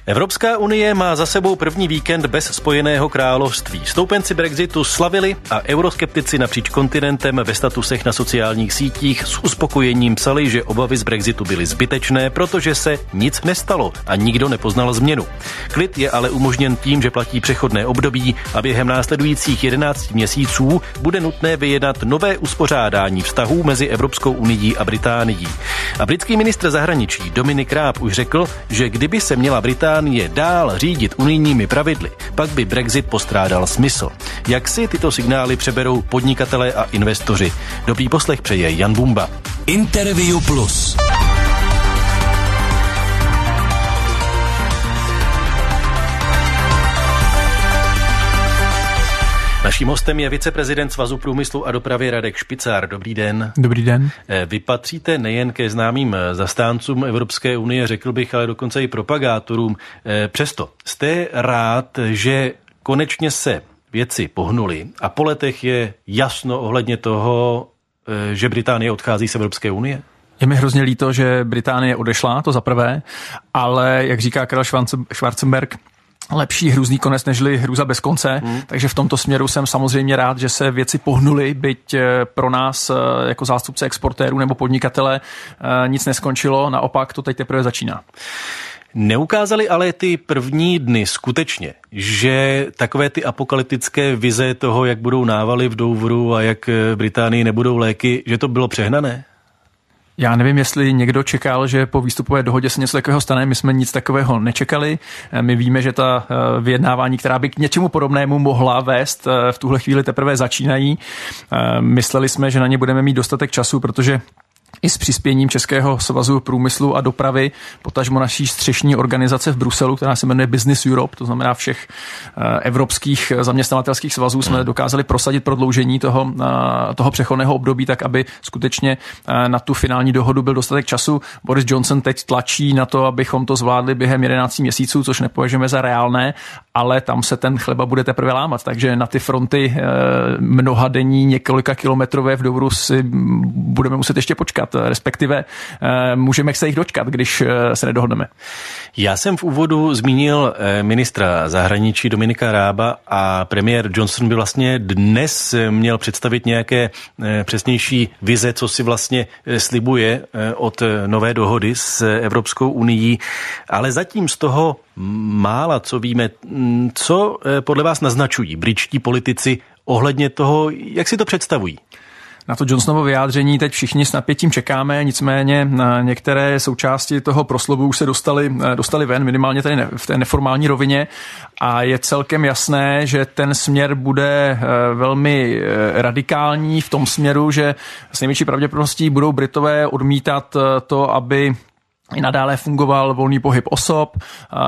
Evropská unie má za sebou první víkend bez Spojeného království. Stoupenci Brexitu slavili a euroskeptici napříč kontinentem ve statusech na sociálních sítích s uspokojením psali, že obavy z Brexitu byly zbytečné, protože se nic nestalo a nikdo nepoznal změnu. Klid je ale umožněn tím, že platí přechodné období a během následujících 11 měsíců bude nutné vyjednat nové uspořádání vztahů mezi Evropskou unií a Británií. A britský ministr zahraničí Dominic Raab už řekl, že kdyby se měla Británie dál řídit unijními pravidly, pak by Brexit postrádal smysl. Jak si tyto signály přeberou podnikatelé a investoři? Dobrý poslech přeje Jan Bumba. Interview Plus. Naším hostem je viceprezident Svazu průmyslu a dopravy Radek Špicár. Dobrý den. Dobrý den. Vy patříte nejen ke známým zastáncům Evropské unie, řekl bych, ale dokonce i propagátorům. Přesto jste rád, že konečně se věci pohnuly a po letech je jasno ohledně toho, že Británie odchází z Evropské unie? Je mi hrozně líto, že Británie odešla, to za prvé, ale jak říká Karel Schwarzenberg, lepší hrůzný konec nežli hrůza bez konce, takže v tomto směru jsem samozřejmě rád, že se věci pohnuly, byť pro nás jako zástupce exportérů nebo podnikatele nic neskončilo, naopak to teď teprve začíná. Neukázaly ale ty první dny skutečně, že takové ty apokalyptické vize toho, jak budou návaly v Doveru a jak v Británii nebudou léky, že to bylo přehnané? Já nevím, jestli někdo čekal, že po výstupové dohodě se něco takového stane. My jsme nic takového nečekali. My víme, že ta vyjednávání, která by k něčemu podobnému mohla vést, v tuhle chvíli teprve začínají. Mysleli jsme, že na ně budeme mít dostatek času, protože i s přispěním Českého svazu průmyslu a dopravy, potažmo naší střešní organizace v Bruselu, která se jmenuje Business Europe, to znamená všech evropských zaměstnavatelských svazů, jsme dokázali prosadit prodloužení toho přechodného období tak, aby skutečně na tu finální dohodu byl dostatek času. Boris Johnson teď tlačí na to, abychom to zvládli během 11 měsíců, což nepovažujeme za reálné, ale tam se ten chleba bude teprve lámat, takže na ty fronty mnohadenní, několika kilometrové v Doveru si budeme muset ještě počkat. Respektive můžeme se jich dočkat, když se nedohodneme. Já jsem v úvodu zmínil ministra zahraničí Dominika Rába a premiér Johnson by vlastně dnes měl představit nějaké přesnější vize, co si vlastně slibuje od nové dohody s Evropskou unií, ale zatím z toho mála, co víme, co podle vás naznačují britští politici ohledně toho, jak si to představují? Na to Johnsonovo vyjádření teď všichni s napětím čekáme, nicméně některé součásti toho proslovu už se dostali ven, minimálně tady v té neformální rovině a je celkem jasné, že ten směr bude velmi radikální v tom směru, že s největší pravděpodobností budou Britové odmítat to, aby i nadále fungoval volný pohyb osob,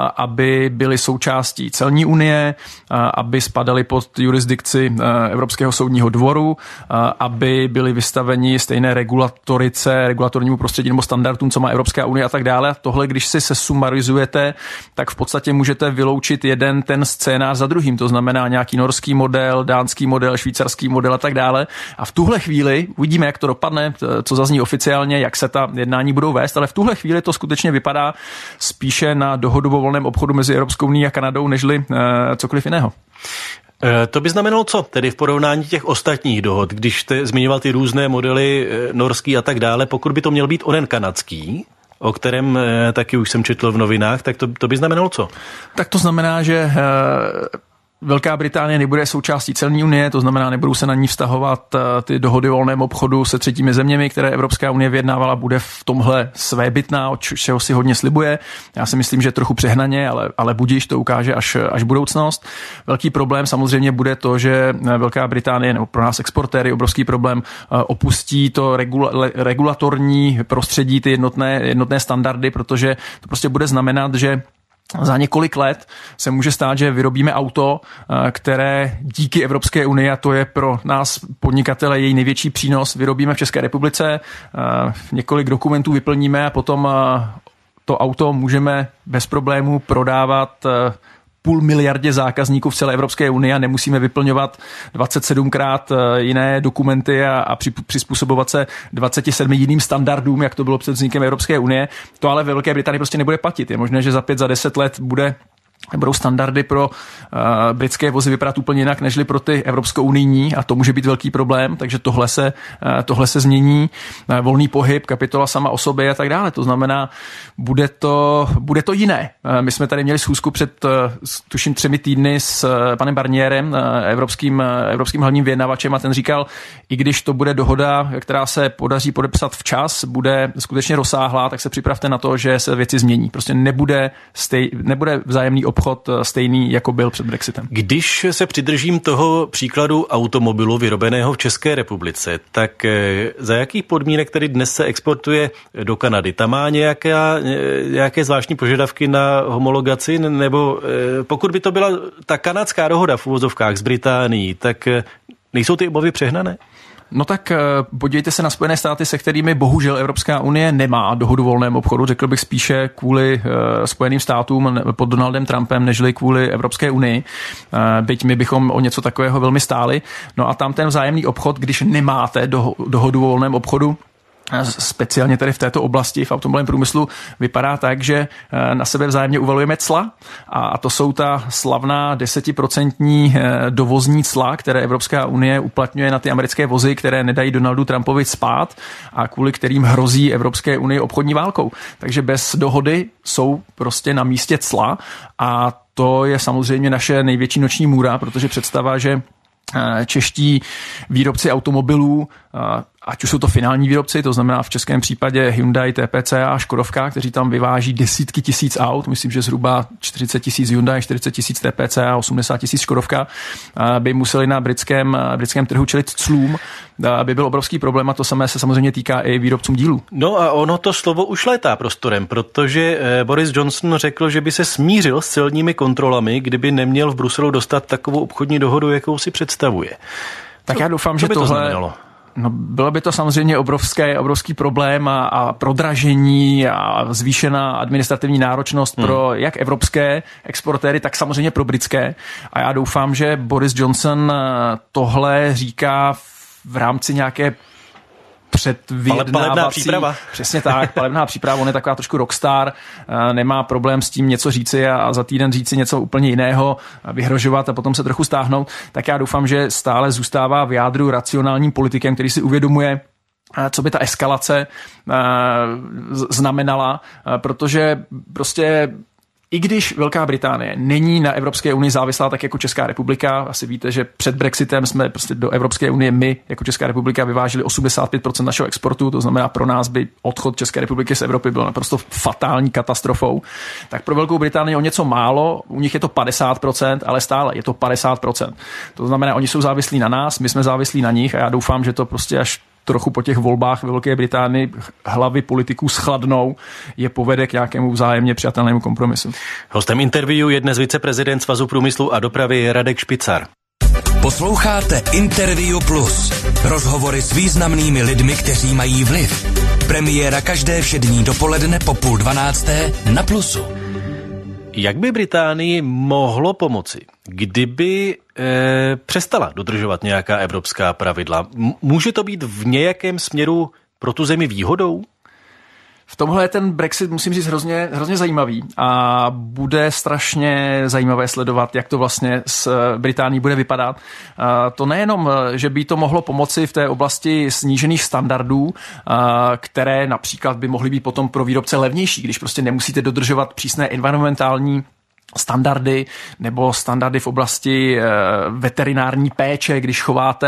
aby byly součástí celní unie, aby spadaly pod jurisdikci Evropského soudního dvoru, aby byly vystaveni stejné regulatornímu prostředí nebo standardům, co má Evropská unie a tak dále. A tohle, když si sesumarizujete, tak v podstatě můžete vyloučit jeden ten scénář za druhým. To znamená nějaký norský model, dánský model, švýcarský model a tak dále. A v tuhle chvíli uvidíme, jak to dopadne, co zazní oficiálně, jak se ta jednání budou vést, ale v tuhle chvíli to skutečně vypadá spíše na dohodu o volném obchodu mezi Evropskou unií a Kanadou, nežli cokoliv jiného. To by znamenalo co? Tedy v porovnání těch ostatních dohod, když jste zmiňoval ty různé modely norský a tak dále, pokud by to měl být onen kanadský, o kterém taky už jsem četl v novinách, tak to by znamenalo co? Tak to znamená, že Velká Británie nebude součástí celní unie, to znamená, nebudou se na ní vztahovat ty dohody o volném obchodu se třetími zeměmi, které Evropská unie vyjednávala, bude v tomhle svébytná, od čeho si hodně slibuje. Já si myslím, že trochu přehnaně, ale budiž, to ukáže až budoucnost. Velký problém samozřejmě bude to, že Velká Británie, nebo pro nás exportéry, obrovský problém, opustí to regulatorní prostředí, ty jednotné standardy, protože to prostě bude znamenat, že za několik let se může stát, že vyrobíme auto, které díky Evropské unii, a to je pro nás podnikatele její největší přínos, vyrobíme v České republice, několik dokumentů vyplníme a potom to auto můžeme bez problémů prodávat půl miliardě zákazníků v celé Evropské unii a nemusíme vyplňovat 27krát jiné dokumenty a přizpůsobovat se 27 jiným standardům, jak to bylo před vznikem Evropské unie. To ale ve Velké Británii prostě nebude platit. Je možné, že za 5, za 10 let budou standardy pro britské vozy vypadat úplně jinak, nežli pro ty evropsko-unijní a to může být velký problém, takže tohle se změní. Volný pohyb, kapitola sama o sobě a tak dále. To znamená, bude to jiné. My jsme tady měli schůzku před tuším 3 týdny s panem Barnierem, evropským hlavním vyjednavačem a ten říkal, i když to bude dohoda, která se podaří podepsat včas, bude skutečně rozsáhlá, tak se připravte na to, že se věci změní. Prostě nebude vzájemný obchod stejný, jako byl před Brexitem. Když se přidržím toho příkladu automobilu vyrobeného v České republice, tak za jakých podmínek tedy dnes se exportuje do Kanady? Tam má nějaké zvláštní požadavky na homologaci, nebo pokud by to byla ta kanadská dohoda v uvozovkách s Británií, tak nejsou ty obavy přehnané? No tak podívejte se na Spojené státy, se kterými bohužel Evropská unie nemá dohodu o volném obchodu. Řekl bych spíše kvůli Spojeným státům pod Donaldem Trumpem, nežli kvůli Evropské unii. Byť my bychom o něco takového velmi stáli. No a tam ten vzájemný obchod, když nemáte dohodu o volném obchodu, speciálně tady v této oblasti, v automobilovém průmyslu, vypadá tak, že na sebe vzájemně uvalujeme cla a to jsou ta slavná 10% dovozní cla, které Evropská unie uplatňuje na ty americké vozy, které nedají Donaldu Trumpovi spát a kvůli kterým hrozí Evropské unii obchodní válkou. Takže bez dohody jsou prostě na místě cla a to je samozřejmě naše největší noční můra, protože představa, že čeští výrobci automobilů, ať už jsou to finální výrobci, to znamená v českém případě Hyundai, TPC a Škodovka, kteří tam vyváží desítky tisíc aut, myslím, že zhruba 40 000 Hyundai, 40 000 TPC a 80 000 Škodovka, by museli na britském trhu čelit clům, by byl obrovský problém a to samé se samozřejmě týká i výrobcům dílů. No a ono to slovo už létá prostorem, protože Boris Johnson řekl, že by se smířil s celními kontrolami, kdyby neměl v Bruselu dostat takovou obchodní dohodu, jakou si představuje. Tak já doufám, že tohle... No, bylo by to samozřejmě obrovský problém a prodražení a zvýšená administrativní náročnost pro jak evropské exportéry, tak samozřejmě pro britské. A já doufám, že Boris Johnson tohle říká v rámci nějaké palebná příprava. Přesně tak, palebná příprava, on je taková trošku rockstar, nemá problém s tím něco říci a za týden říci něco úplně jiného, vyhrožovat a potom se trochu stáhnout, tak já doufám, že stále zůstává v jádru racionálním politikem, který si uvědomuje, co by ta eskalace znamenala, protože prostě i když Velká Británie není na Evropské unii závislá tak jako Česká republika, asi víte, že před Brexitem jsme prostě do Evropské unie my jako Česká republika vyvážili 85% našeho exportu, to znamená pro nás by odchod České republiky z Evropy byl naprosto fatální katastrofou. Tak pro Velkou Británii o něco málo, u nich je to 50%, ale stále je to 50%. To znamená, oni jsou závislí na nás, my jsme závislí na nich a já doufám, že to prostě až trochu po těch volbách ve Velké Británii hlavy politiků schladnou, je povede k nějakému vzájemně přijatelnému kompromisu. Hostem interview je dnes viceprezident Svazu průmyslu a dopravy Radek Špicar. Posloucháte Interview Plus. Rozhovory s významnými lidmi, kteří mají vliv. Premiéra každé všední dopoledne po 11:30 na Plusu. Jak by Británii mohlo pomoci, kdyby přestala dodržovat nějaká evropská pravidla? Může to být v nějakém směru pro tu zemi výhodou? V tomhle je ten Brexit, musím říct, hrozně zajímavý a bude strašně zajímavé sledovat, jak to vlastně s Británií bude vypadat. To nejenom, že by to mohlo pomoci v té oblasti snížených standardů, které například by mohly být potom pro výrobce levnější, když prostě nemusíte dodržovat přísné environmentální standardy nebo standardy v oblasti veterinární péče, když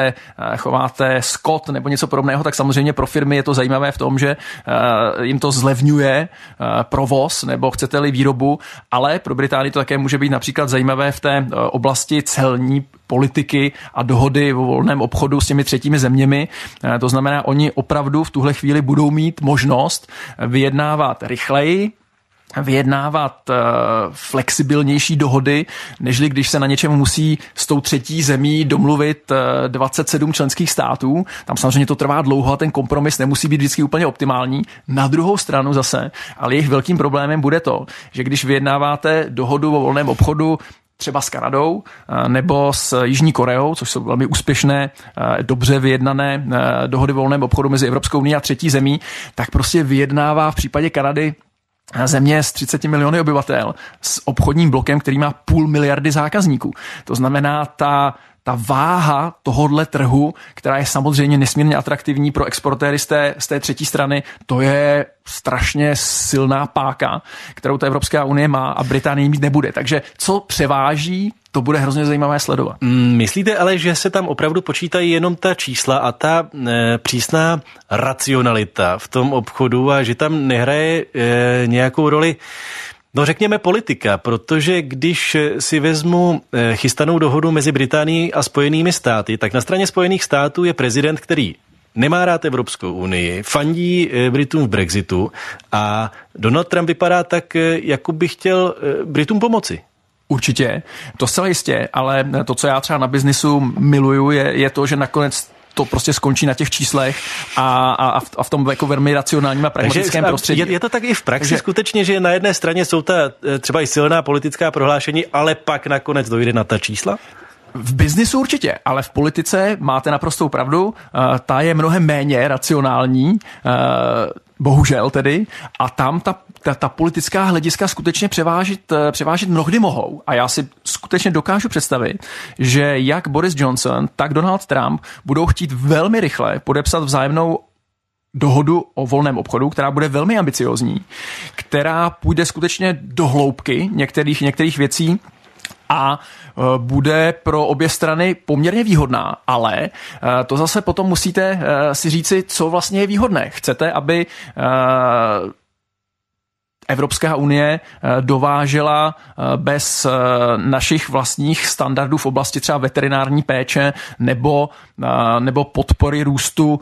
chováte skot nebo něco podobného, tak samozřejmě pro firmy je to zajímavé v tom, že jim to zlevňuje provoz nebo chcete-li výrobu, ale pro Británii to také může být například zajímavé v té oblasti celní politiky a dohody o volném obchodu s těmi třetími zeměmi. To znamená, oni opravdu v tuhle chvíli budou mít možnost vyjednávat rychleji, vyjednávat flexibilnější dohody, nežli když se na něčem musí s tou třetí zemí domluvit 27 členských států. Tam samozřejmě to trvá dlouho a ten kompromis nemusí být vždycky úplně optimální. Na druhou stranu zase, ale jejich velkým problémem bude to, že když vyjednáváte dohodu o volném obchodu třeba s Kanadou nebo s Jižní Koreou, což jsou velmi úspěšné, dobře vyjednané dohody o volném obchodu mezi Evropskou unií a třetí zemí, tak prostě vyjednává v případě Kanady země s 30 miliony obyvatel s obchodním blokem, který má 500 miliardy zákazníků. To znamená, ta váha tohodle trhu, která je samozřejmě nesmírně atraktivní pro exportéry z té třetí strany, to je strašně silná páka, kterou ta Evropská unie má a Británie mít nebude. Takže co převáží, to bude hrozně zajímavé sledovat. Myslíte ale, že se tam opravdu počítají jenom ta čísla a ta přísná racionalita v tom obchodu a že tam nehraje nějakou roli, no řekněme politika, protože když si vezmu chystanou dohodu mezi Británií a Spojenými státy, tak na straně Spojených států je prezident, který nemá rád Evropskou unii, fandí Britům v Brexitu a Donald Trump vypadá tak, jako by chtěl Britům pomoci. Určitě, to zcela jistě, ale to, co já třeba na biznisu miluju, je to, že nakonec to prostě skončí na těch číslech a v tom jako velmi racionálním a pragmatickém prostředí. Je to tak i v praxi skutečně, že na jedné straně jsou ta třeba i silná politická prohlášení, ale pak nakonec dojde na ta čísla? V biznisu určitě, ale v politice máte naprostou pravdu, ta je mnohem méně racionální, bohužel tedy, a tam ta politická hlediska skutečně převážit mnohdy mohou. A já si skutečně dokážu představit, že jak Boris Johnson, tak Donald Trump budou chtít velmi rychle podepsat vzájemnou dohodu o volném obchodu, která bude velmi ambiciózní, která půjde skutečně do hloubky některých věcí a bude pro obě strany poměrně výhodná, ale to zase potom musíte si říci, co vlastně je výhodné. Chcete, aby Evropská unie dovážela bez našich vlastních standardů v oblasti třeba veterinární péče nebo podpory růstu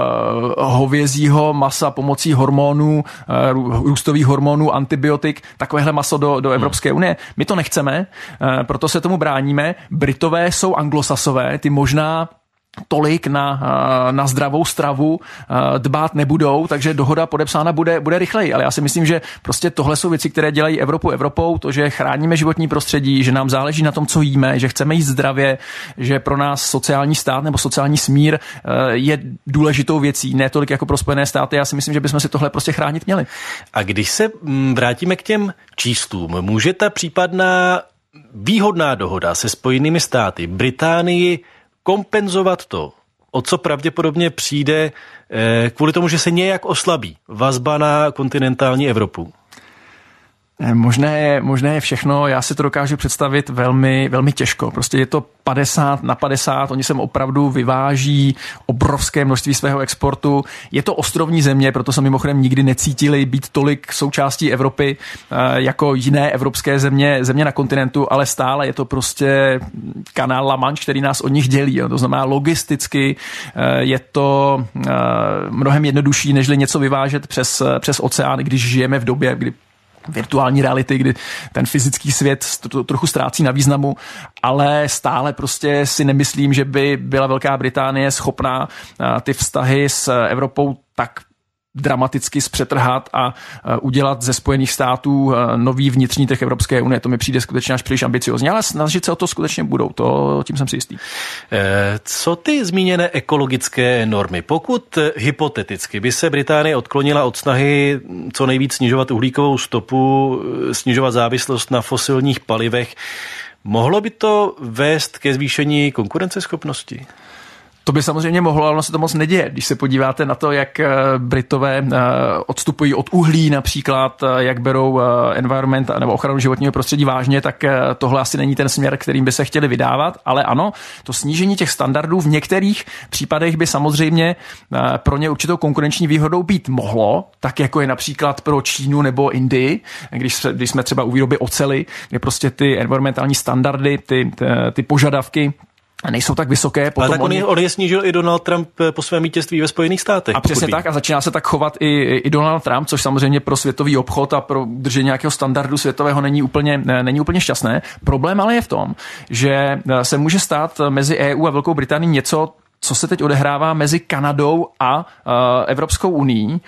hovězího masa pomocí hormonů, růstových hormonů, antibiotik, takovéhle maso do Evropské unie. My to nechceme, proto se tomu bráníme. Britové jsou anglosasové, ty možná tolik na zdravou stravu dbát nebudou, takže dohoda podepsána bude rychleji. Ale já si myslím, že prostě tohle jsou věci, které dělají Evropu Evropou, to, že chráníme životní prostředí, že nám záleží na tom, co jíme, že chceme jíst zdravě, že pro nás sociální stát nebo sociální smír je důležitou věcí, ne tolik jako pro Spojené státy. Já si myslím, že bychom si tohle prostě chránit měli. A když se vrátíme k těm číslům, může ta případná výhodná dohoda se Spojenými státy Británii kompenzovat to, o co pravděpodobně přijde kvůli tomu, že se nějak oslabí vazba na kontinentální Evropu? Možné je všechno, já si to dokážu představit velmi, velmi těžko. Prostě je to 50/50, oni sem opravdu vyváží obrovské množství svého exportu. Je to ostrovní země, proto se mimochodem nikdy necítili být tolik součástí Evropy jako jiné evropské země na kontinentu, ale stále je to prostě kanál La Manche, který nás od nich dělí. To znamená logisticky je to mnohem jednodušší, nežli něco vyvážet přes oceán, když žijeme v době, kdy virtuální reality, kdy ten fyzický svět trochu ztrácí na významu, ale stále prostě si nemyslím, že by byla Velká Británie schopná ty vztahy s Evropou tak dramaticky zpřetrhat a udělat ze Spojených států nový vnitřní trh Evropské unie. To mi přijde skutečně až příliš ambiciozní, ale snažit se o to skutečně budou. Tím jsem si jistý. Co ty zmíněné ekologické normy? Pokud hypoteticky by se Británie odklonila od snahy co nejvíc snižovat uhlíkovou stopu, snižovat závislost na fosilních palivech, mohlo by to vést ke zvýšení konkurenceschopnosti? To by samozřejmě mohlo, ale ono se to moc neděje. Když se podíváte na to, jak Britové odstupují od uhlí například, jak berou environment nebo ochranu životního prostředí vážně, tak tohle asi není ten směr, kterým by se chtěli vydávat. Ale ano, to snížení těch standardů v některých případech by samozřejmě pro ně určitou konkurenční výhodou být mohlo, tak jako je například pro Čínu nebo Indii, když jsme třeba u výroby oceli, kde prostě ty environmentální standardy, ty požadavky nejsou tak vysoké. Ale tak on je snížil i Donald Trump po svém vítězství ve Spojených státech. A přesně tak a začíná se tak chovat i Donald Trump, což samozřejmě pro světový obchod a pro držení nějakého standardu světového není úplně šťastné. Problém ale je v tom, že se může stát mezi EU a Velkou Británií něco, co se teď odehrává mezi Kanadou a Evropskou unií.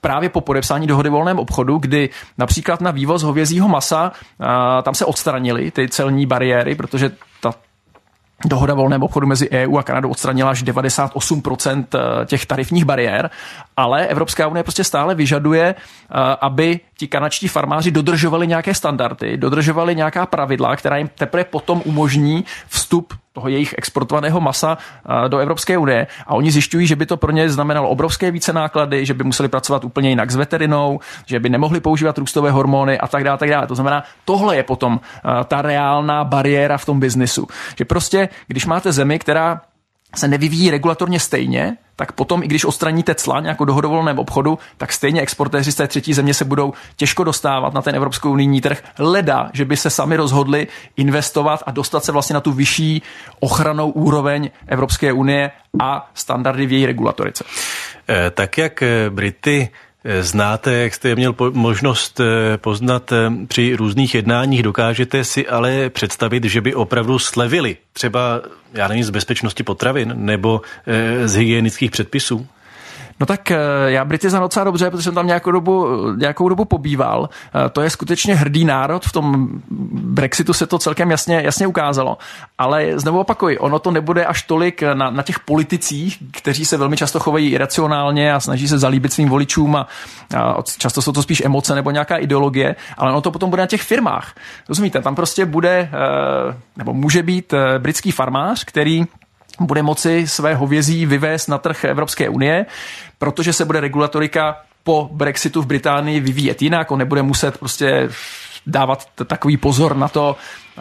právě po podepsání dohody o volném obchodu, kdy například na vývoz hovězího masa tam se odstranily ty celní bariéry, protože ta dohoda o volném obchodu mezi EU a Kanadou odstranila až 98% těch tarifních bariér, ale Evropská unie prostě stále vyžaduje, aby ti kanadští farmáři dodržovali nějaké standardy, dodržovali nějaká pravidla, která jim teprve potom umožní vstup toho jejich exportovaného masa do Evropské unie. A oni zjišťují, že by to pro ně znamenalo obrovské více náklady, že by museli pracovat úplně jinak s veterinou, že by nemohli používat růstové hormony a tak dále, tak dále. To znamená, tohle je potom ta reálná bariéra v tom biznisu. Že prostě, když máte zemi, která se nevyvíjí regulatorně stejně, tak potom, i když odstraníte cla nějakou dohodu o volném obchodu, tak stejně exportéři z té třetí země se budou těžko dostávat na ten evropskou unijní trh. Leda, že by se sami rozhodli investovat a dostat se vlastně na tu vyšší ochranou úroveň Evropské unie a standardy v její regulatorice. Tak jak Brity znáte, jak jste je měl možnost poznat při různých jednáních, dokážete si ale představit, že by opravdu slevili třeba, já nevím, z bezpečnosti potravin nebo z hygienických předpisů? No tak já Brity znám docela dobře, protože jsem tam nějakou dobu pobýval. To je skutečně hrdý národ, v tom Brexitu se to celkem jasně ukázalo. Ale znovu opakuji, ono to nebude až tolik na těch politicích, kteří se velmi často chovají iracionálně a snaží se zalíbit svým voličům a často jsou to spíš emoce nebo nějaká ideologie, ale ono to potom bude na těch firmách. Rozumíte, tam prostě bude, nebo může být britský farmář, který bude moci své hovězí vyvést na trh Evropské unie, protože se bude regulatorika po Brexitu v Británii vyvíjet jinak. On nebude muset prostě dávat takový pozor na to,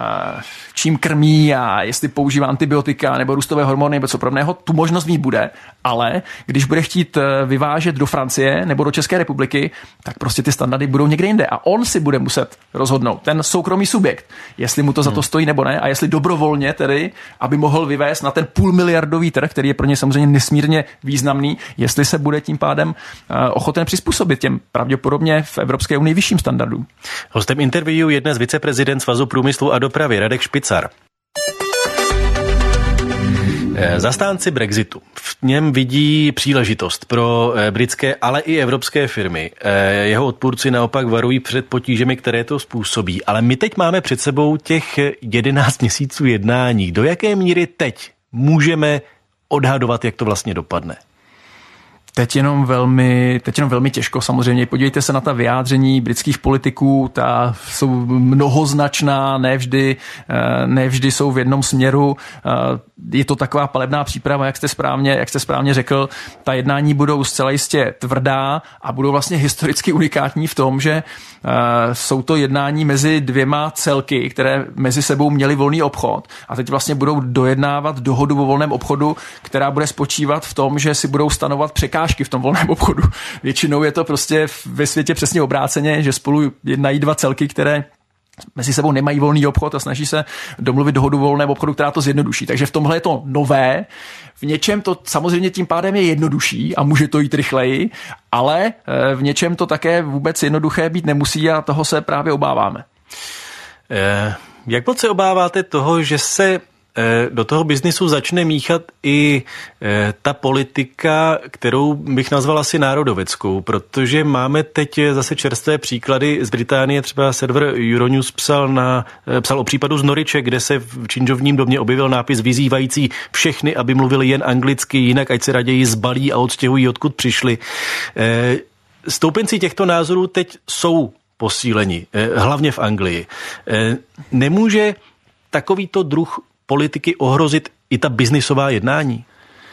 čím krmí a jestli používá antibiotika nebo růstové hormony nebo co podobného, tu možnost mít bude, ale když bude chtít vyvážet do Francie nebo do České republiky, tak prostě ty standardy budou někde jinde a on si bude muset rozhodnout, ten soukromý subjekt, jestli mu to za to stojí nebo ne a jestli dobrovolně tedy, aby mohl vyvést na ten půlmiliardový trh, který je pro ně samozřejmě nesmírně významný, jestli se bude tím pádem ochoten přizpůsobit těm pravděpodobně v Evropské unii vyšším standardům. Hostem interview je dnes viceprezident Svazu průmyslu a dopravy Radek Špicar. Zastánci Brexitu v něm vidí příležitost pro britské, ale i evropské firmy. Jeho odpůrci naopak varují před potížemi, které to způsobí. Ale my teď máme před sebou těch 11 měsíců jednání. Do jaké míry teď můžeme odhadovat, jak to vlastně dopadne? Teď jenom velmi těžko samozřejmě. Podívejte se na ta vyjádření britských politiků, ta jsou mnohoznačná, nevždy jsou v jednom směru. Je to taková palebná příprava, jak jste správně řekl. Ta jednání budou zcela jistě tvrdá a budou vlastně historicky unikátní v tom, že jsou to jednání mezi dvěma celky, které mezi sebou měly volný obchod a teď vlastně budou dojednávat dohodu o volném obchodu, která bude spočívat v tom, že si budou stanovat překážky v tom volném obchodu. Většinou je to prostě ve světě přesně obráceně, že spolu jednají dva celky, které mezi sebou nemají volný obchod a snaží se domluvit dohodu o volném obchodu, která to zjednoduší. Takže v tomhle je to nové. V něčem to samozřejmě tím pádem je jednodušší a může to jít rychleji, ale v něčem to také vůbec jednoduché být nemusí a toho se právě obáváme. Jak moc se obáváte toho, že se do toho biznisu začne míchat i ta politika, kterou bych nazval asi národoveckou, protože máme teď zase čerstvé příklady z Británie, třeba server Euronews psal o případu z Norwiche, kde se v činžovním domě objevil nápis vyzývající všechny, aby mluvili jen anglicky, jinak ať se raději zbalí a odstěhují, odkud přišli. Stoupenci těchto názorů teď jsou posíleni, hlavně v Anglii. Nemůže takovýto druh politiky ohrozit i ta biznisová jednání?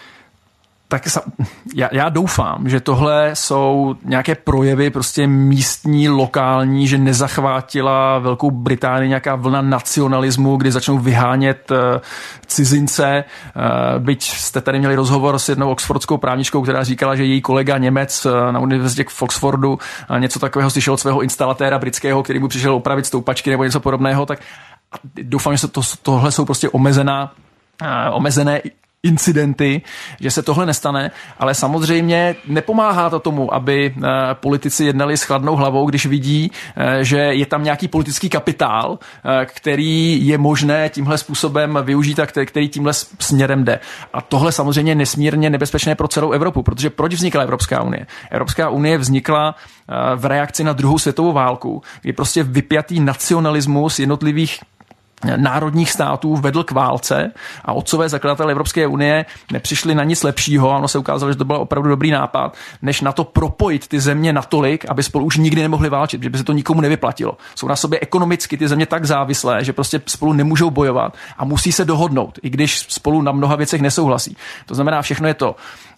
Tak já doufám, že tohle jsou nějaké projevy prostě místní, lokální, že nezachvátila Velkou Británii nějaká vlna nacionalismu, kdy začnou vyhánět cizince. Byť jste tady měli rozhovor s jednou oxfordskou právničkou, která říkala, že její kolega Němec na univerzitě v Oxfordu něco takového slyšel od svého instalatéra britského, který mu přišel opravit stoupačky nebo něco podobného, tak doufám, že tohle jsou prostě omezené incidenty, že se tohle nestane, ale samozřejmě nepomáhá to tomu, aby politici jednali s chladnou hlavou, když vidí, že je tam nějaký politický kapitál, který je možné tímhle způsobem využít a který tímhle směrem jde. A tohle samozřejmě je nesmírně nebezpečné pro celou Evropu, protože proč vznikla Evropská unie? Evropská unie vznikla v reakci na druhou světovou válku, kdy prostě vypjatý nacionalismus jednotlivých národních států vedl k válce a otcové zakladatelé Evropské unie nepřišli na nic lepšího, a ono se ukázalo, že to byl opravdu dobrý nápad, než na to propojit ty země natolik, aby spolu už nikdy nemohli válčit, že by se to nikomu nevyplatilo. Jsou na sobě ekonomicky ty země tak závislé, že prostě spolu nemůžou bojovat a musí se dohodnout, i když spolu na mnoha věcech nesouhlasí. To znamená, všechno je to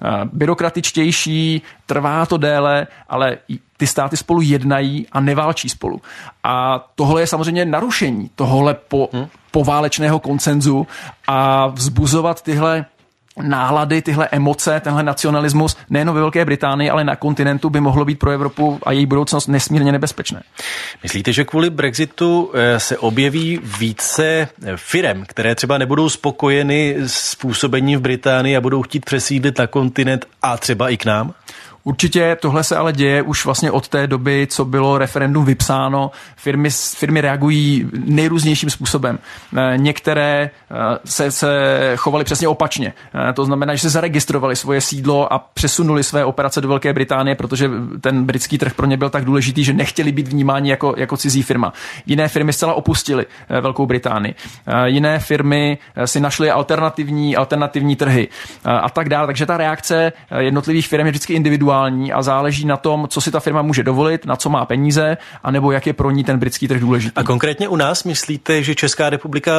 byrokratičtější, trvá to déle, ale ty státy spolu jednají a neválčí spolu. A tohle je samozřejmě narušení tohle poválečného konsenzu a vzbuzovat tyhle nálady, tyhle emoce, tenhle nacionalismus nejen ve Velké Británii, ale na kontinentu by mohlo být pro Evropu a její budoucnost nesmírně nebezpečné. Myslíte, že kvůli Brexitu se objeví více firem, které třeba nebudou spokojeny s působením v Británii a budou chtít přesídlit na kontinent a třeba i k nám? Určitě tohle se ale děje už vlastně od té doby, co bylo referendum vypsáno. Firmy reagují nejrůznějším způsobem. Některé se chovaly přesně opačně. To znamená, že se zaregistrovali svoje sídlo a přesunuli své operace do Velké Británie, protože ten britský trh pro ně byl tak důležitý, že nechtěli být vnímáni jako cizí firma. Jiné firmy zcela opustily Velkou Británii. Jiné firmy si našly alternativní trhy a tak dále. Takže ta reakce jednotlivých firm je vždycky individuální a záleží na tom, co si ta firma může dovolit, na co má peníze, anebo jak je pro ní ten britský trh důležitý. A konkrétně u nás myslíte, že Česká republika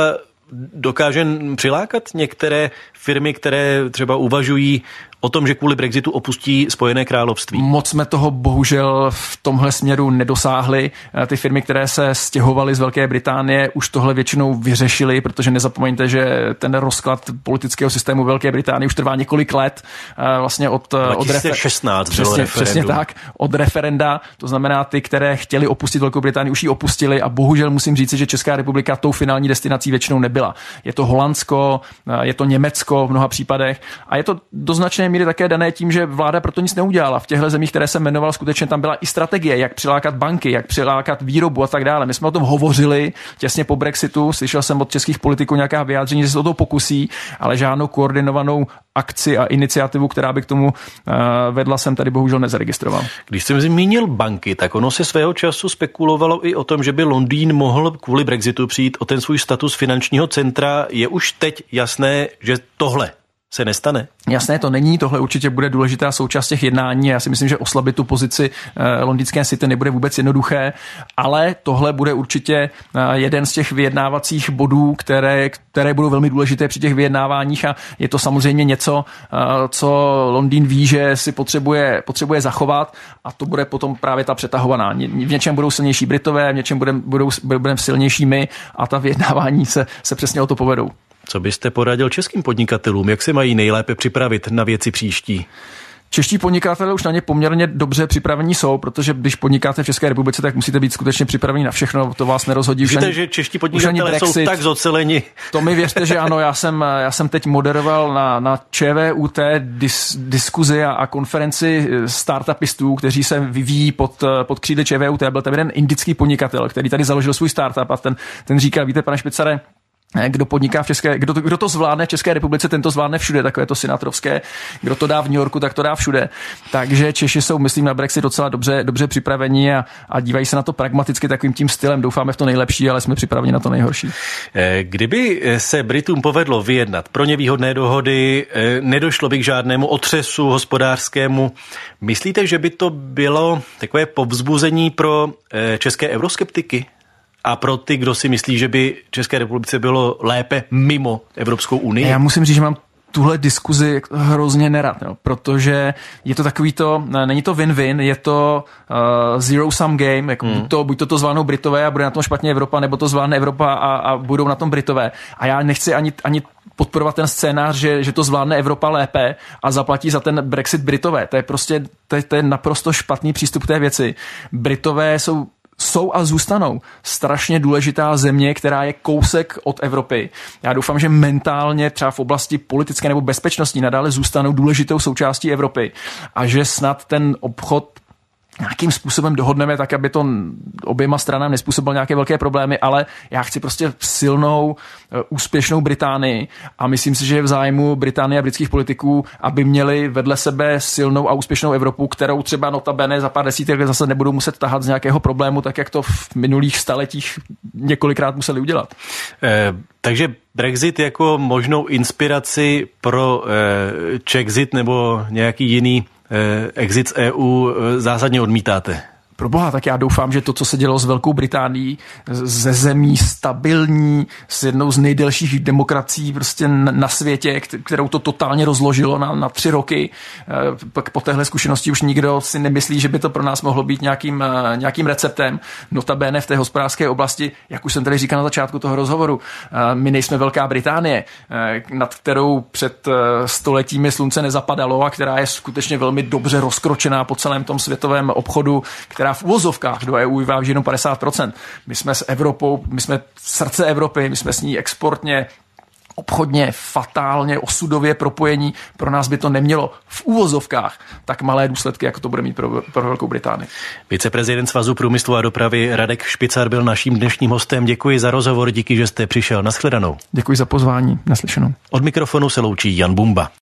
dokáže přilákat některé firmy, které třeba uvažují o tom, že kvůli Brexitu opustí Spojené království? Moc jsme toho bohužel v tomhle směru nedosáhli. Ty firmy, které se stěhovaly z Velké Británie, už tohle většinou vyřešily, protože nezapomeňte, že ten rozklad politického systému Velké Británie už trvá několik let. Vlastně od 2016 bylo referendum. Přesně tak, od referenda. To znamená, ty, které chtěli opustit Velkou Británii, už ji opustili a bohužel musím říct, že Česká republika tou finální destinací většinou nebyla. Je to Holandsko, je to Německo v mnoha případech a je to do značné míry také dané tím, že vláda proto nic neudělala. V těchto zemích, které jsem jmenoval, skutečně tam byla i strategie, jak přilákat banky, jak přilákat výrobu a tak dále. My jsme o tom hovořili těsně po Brexitu, slyšel jsem od českých politiků nějaká vyjádření, že se o to pokusí, ale žádnou koordinovanou akci a iniciativu, která by k tomu vedla, jsem tady bohužel nezaregistroval. Když jsem zmínil banky, tak ono se svého času spekulovalo i o tom, že by Londýn mohl kvůli Brexitu přijít o ten svůj status finančního centra. Je už teď jasné, že tohle se nestane? Jasné, to není. Tohle určitě bude důležitá součást těch jednání. Já si myslím, že oslabit tu pozici londýnské City nebude vůbec jednoduché, ale tohle bude určitě jeden z těch vyjednávacích bodů, které budou velmi důležité při těch vyjednáváních a je to samozřejmě něco, co Londýn ví, že si potřebuje zachovat a to bude potom právě ta přetahovaná. V něčem budou silnější Britové, v něčem budeme silnější my a ta vyjednávání se přesně o to povedou. Co byste poradil českým podnikatelům? Jak se mají nejlépe připravit na věci příští? Čeští podnikatelé už na ně poměrně dobře připravení jsou, protože když podnikáte v České republice, tak musíte být skutečně připraveni na všechno, to vás nerozhodí. Víte, že čeští podnikatelé jsou tak zoceleni. To mi věřte, že ano, já jsem teď moderoval na ČVUT diskuzi a konferenci startupistů, kteří se vyvíjí pod křídly ČVUT. Byl tam jeden indický podnikatel, který tady založil svůj startup a ten říkal, víte, pane Špicare, kdo podniká kdo to zvládne v České republice, ten to zvládne všude, takové to sinatrovské. Kdo to dá v New Yorku, tak to dá všude. Takže Češi jsou, myslím, na Brexit docela dobře připraveni a dívají se na to pragmaticky takovým tím stylem. Doufáme v to nejlepší, ale jsme připraveni na to nejhorší. Kdyby se Britům povedlo vyjednat pro ně výhodné dohody, nedošlo by k žádnému otřesu hospodářskému, myslíte, že by to bylo takové povzbuzení pro české euroskeptiky? A pro ty, kdo si myslí, že by České republice bylo lépe mimo Evropskou unii? Já musím říct, že mám tuhle diskuzi hrozně nerad, protože je to takový to, není to win-win, je to zero sum game, jako buď to zvládnou Britové a bude na tom špatně Evropa, nebo to zvládne Evropa a budou na tom Britové. A já nechci ani podporovat ten scénář, že to zvládne Evropa lépe a zaplatí za ten Brexit Britové. To je prostě to je naprosto špatný přístup k té věci. Britové jsou jsou a zůstanou strašně důležitá země, která je kousek od Evropy. Já doufám, že mentálně třeba v oblasti politické nebo bezpečnostní nadále zůstanou důležitou součástí Evropy a že snad ten obchod nějakým způsobem dohodneme tak, aby to oběma stranám nezpůsobilo nějaké velké problémy, ale já chci prostě silnou, úspěšnou Británii a myslím si, že je v zájmu Británie a britských politiků, aby měli vedle sebe silnou a úspěšnou Evropu, kterou třeba notabene za pár desítek let zase nebudou muset tahat z nějakého problému, tak jak to v minulých staletích několikrát museli udělat. Takže Brexit jako možnou inspiraci pro Czexit nebo nějaký jiný exit z EU zásadně odmítáte? Proboha, tak já doufám, že to, co se dělo s Velkou Británií, ze zemí stabilní, s jednou z nejdelších demokracií prostě na světě, kterou to totálně rozložilo na 3 roky. Pak po téhle zkušenosti už nikdo si nemyslí, že by to pro nás mohlo být nějakým receptem. Notabene v té hospodářské oblasti, jak už jsem tady říkal na začátku toho rozhovoru, my nejsme Velká Británie, nad kterou před stoletími slunce nezapadalo a která je skutečně velmi dobře rozkročená po celém tom světovém obchodu, která v uvozovkách do EU vyváží jenom 50%. My jsme s Evropou, my jsme srdce Evropy, my jsme s ní exportně, obchodně, fatálně, osudově propojení. Pro nás by to nemělo v uvozovkách tak malé důsledky, jako to bude mít pro Velkou Británii. Viceprezident Svazu průmyslu a dopravy Radek Špicar byl naším dnešním hostem. Děkuji za rozhovor, díky, že jste přišel. Nashledanou. Děkuji za pozvání. Naslyšenou. Od mikrofonu se loučí Jan Bumba.